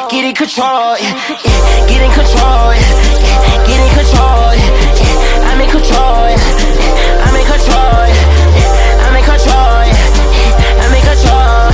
get in control, get in control, get in control, I'm in control, I'm in control, I'm in control, I'm in control.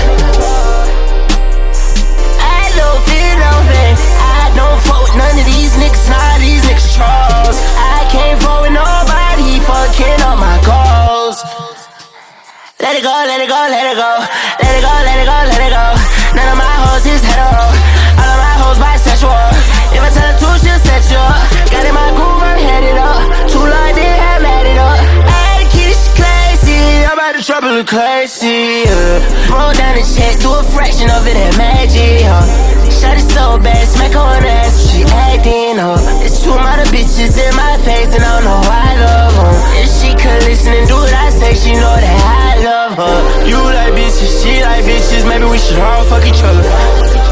I don't feel no pain, I don't fuck with none of these niggas, nah, these niggas trolls. I can't fuck with nobody, fucking up my goals. Let it go, let it go, let it go, let it go, let it go, let it go. None of my hoes is hetero, all of my hoes bisexual. If I tell her to, she'll set you up. Got in my groove, I'm headed up. Too long, they have mad it up. I had to keep this classy, I'm about to trouble the classy. Roll down the check, do a fraction of it and magic. Shot it so bad, smack her on the ass, she acting up. It's two mother bitches in my face, and I don't know why I love them. If she could listen and do what I say, she know that I love her. You like bitches, she like bitches, maybe we should all fuck each other.